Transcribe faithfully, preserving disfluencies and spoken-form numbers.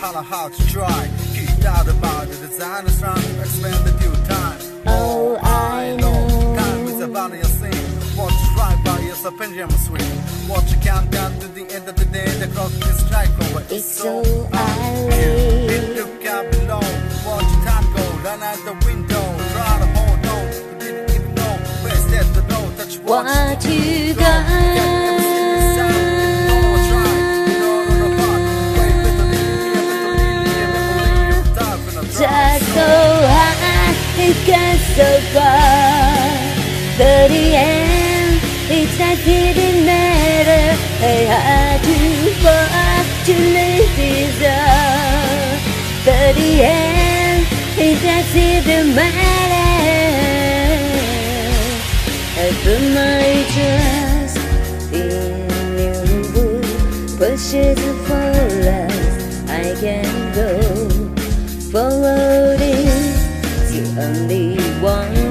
color hard to try. Keep doubt about the design is trying to expand the due time. Oh, I know. Time is a value thing. What you drive by is a pendulum swing. What you count down to the end of the day, the clock is strike over. It's so I If look out below, watch your time go, run out the window, try to hold on, you didn't even know, where's that the road that you want what to you go. got. Just so high, it got so far. But the end, it just didn't matter. I had to far to live this up. But the end, it just didn't matter. I put my trust in you. Push it for us, I can go. Forward is the only one.